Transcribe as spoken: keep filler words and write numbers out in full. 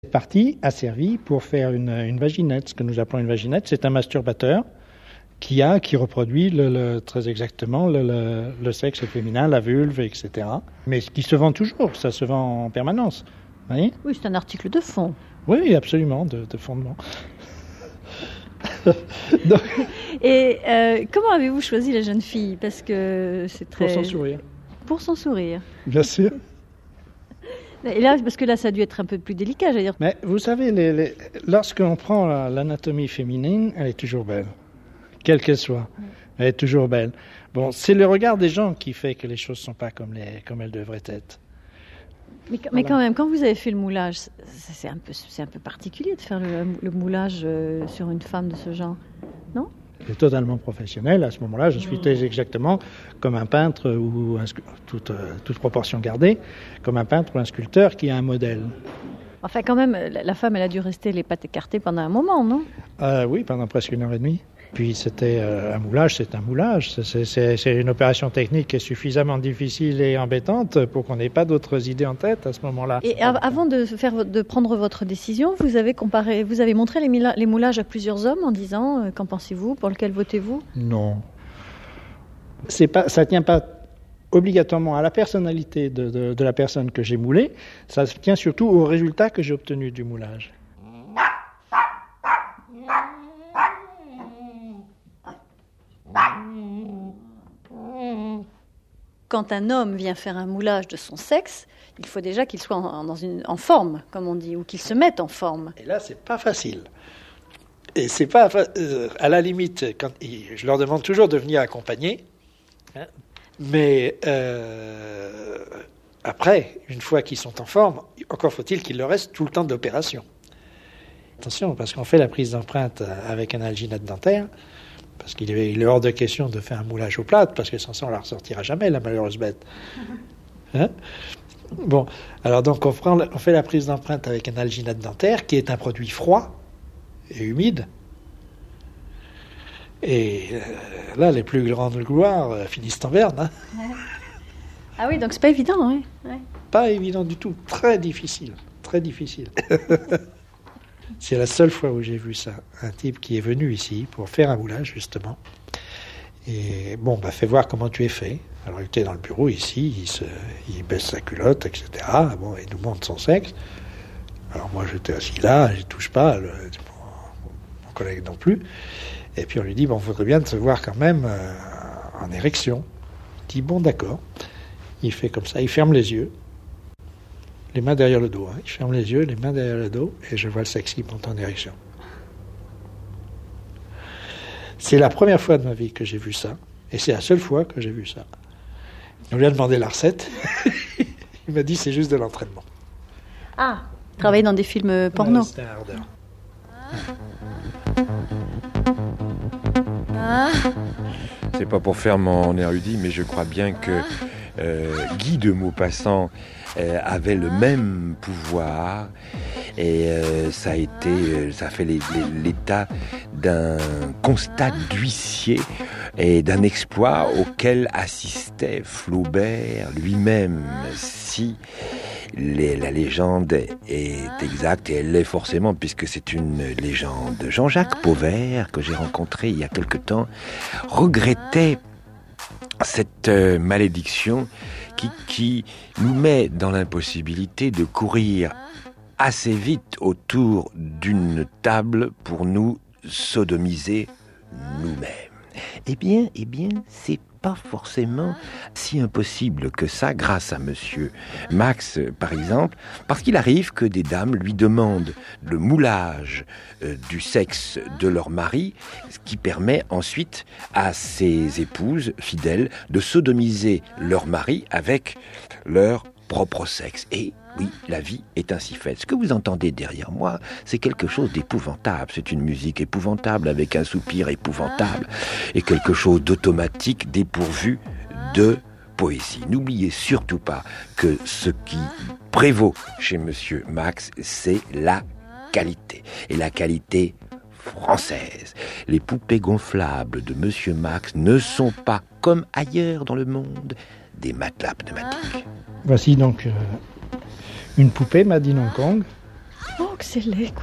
Cette partie a servi pour faire une, une vaginette. Ce que nous appelons une vaginette, c'est un masturbateur qui a, qui reproduit le, le, très exactement le, le, le sexe féminin, la vulve, et cetera. Mais qui se vend toujours, ça se vend en permanence. Vous voyez ? Oui, c'est un article de fond. Oui, absolument, de, de fondement. Donc... Et euh, comment avez-vous choisi la jeune fille ? Parce que c'est très... Pour son sourire. Pour son sourire. Bien sûr. Et là, parce que là, ça a dû être un peu plus délicat, j'allais dire. Mais vous savez, les, les, lorsqu'on prend la, l'anatomie féminine, elle est toujours belle. Quelle qu'elle soit, elle est toujours belle. Bon, c'est le regard des gens qui fait que les choses ne sont pas comme, les, comme elles devraient être. Mais, voilà. Mais quand même, quand vous avez fait le moulage, c'est un peu, c'est un peu particulier de faire le, le moulage sur une femme de ce genre, non ? C'est totalement professionnel. À ce moment-là, je suis exactement comme un peintre, ou un, toute, toute proportion gardée, comme un peintre ou un sculpteur qui a un modèle. Enfin, quand même, la femme, elle a dû rester les pattes écartées pendant un moment, non ? euh, Oui, pendant presque une heure et demie. Puis c'était euh, un moulage, c'est un moulage. C'est, c'est, c'est une opération technique qui est suffisamment difficile et embêtante pour qu'on n'ait pas d'autres idées en tête à ce moment-là. Et av- avant de, faire, de prendre votre décision, vous avez, comparé, vous avez montré les, mila- les moulages à plusieurs hommes en disant euh, « Qu'en pensez-vous ? Pour lequel votez-vous » ? Non. C'est pas, ça ne tient pas obligatoirement à la personnalité de, de, de la personne que j'ai moulée, ça tient surtout au résultat que j'ai obtenu du moulage. Quand un homme vient faire un moulage de son sexe, il faut déjà qu'il soit en, dans une, en forme, comme on dit, ou qu'il se mette en forme. Et là, c'est pas facile. Et c'est pas euh, à la limite, quand je leur demande toujours de venir accompagner, hein, mais euh, après, une fois qu'ils sont en forme, encore faut-il qu'il leur reste tout le temps de l'opération. Attention, parce qu'on fait la prise d'empreinte avec un alginate dentaire. Parce qu'il est, il est hors de question de faire un moulage au plâtre, parce que sans ça, on ne la ressortira jamais, la malheureuse bête. Hein ? Bon, alors donc on, prend, on fait la prise d'empreinte avec un alginate dentaire, qui est un produit froid et humide. Et euh, là, les plus grandes gloires euh, finissent en berne. Hein ? Ah oui, donc c'est pas évident, oui. Ouais. Pas évident du tout, très difficile, très difficile. C'est la seule fois où j'ai vu ça. Un type qui est venu ici pour faire un moulage, justement. Et bon, bah, fais voir comment tu es fait. Alors, il était dans le bureau ici, il, se, il baisse sa culotte, et cetera. Bon, il nous montre son sexe. Alors, moi, j'étais assis là, je ne touche pas, le, mon, mon collègue non plus. Et puis, on lui dit, bon, il faudrait bien se voir quand même euh, en érection. Il dit, bon, d'accord. Il fait comme ça, il ferme les yeux. Les mains derrière le dos. Hein. Je ferme les yeux, les mains derrière le dos, et je vois le sexe qui monte en érection. C'est la première fois de ma vie que j'ai vu ça, et c'est la seule fois que j'ai vu ça. On lui a demandé la recette. Il m'a dit c'est juste de l'entraînement. Ah, travailler dans des films porno. Ouais, c'était un ardeur. Ah. C'est pas pour faire mon érudit, mais je crois bien que euh, Guy de Maupassant euh, avait le même pouvoir, et euh, ça a été, euh, ça fait les, les, l'état d'un constat d'huissier et d'un exploit auquel assistait Flaubert lui-même. Si les, la légende est exacte, et elle l'est forcément, puisque c'est une légende, Jean-Jacques Pauvert, que j'ai rencontré il y a quelque temps, regrettait cette euh, malédiction qui, qui nous met dans l'impossibilité de courir assez vite autour d'une table pour nous sodomiser nous-mêmes. Eh bien, eh bien, c'est pas forcément si impossible que ça, grâce à monsieur Max, par exemple, parce qu'il arrive que des dames lui demandent le moulage euh, du sexe de leur mari, ce qui permet ensuite à ses épouses fidèles de sodomiser leur mari avec leur propre sexe. Et oui, la vie est ainsi faite. Ce que vous entendez derrière moi, c'est quelque chose d'épouvantable. C'est une musique épouvantable avec un soupir épouvantable et quelque chose d'automatique dépourvu de poésie. N'oubliez surtout pas que ce qui prévaut chez monsieur Max, c'est la qualité. Et la qualité française. Les poupées gonflables de monsieur Max ne sont pas, comme ailleurs dans le monde, des matelas pneumatiques. Voici donc... Euh... une poupée made in Hong Kong, Oh, que c'est laid.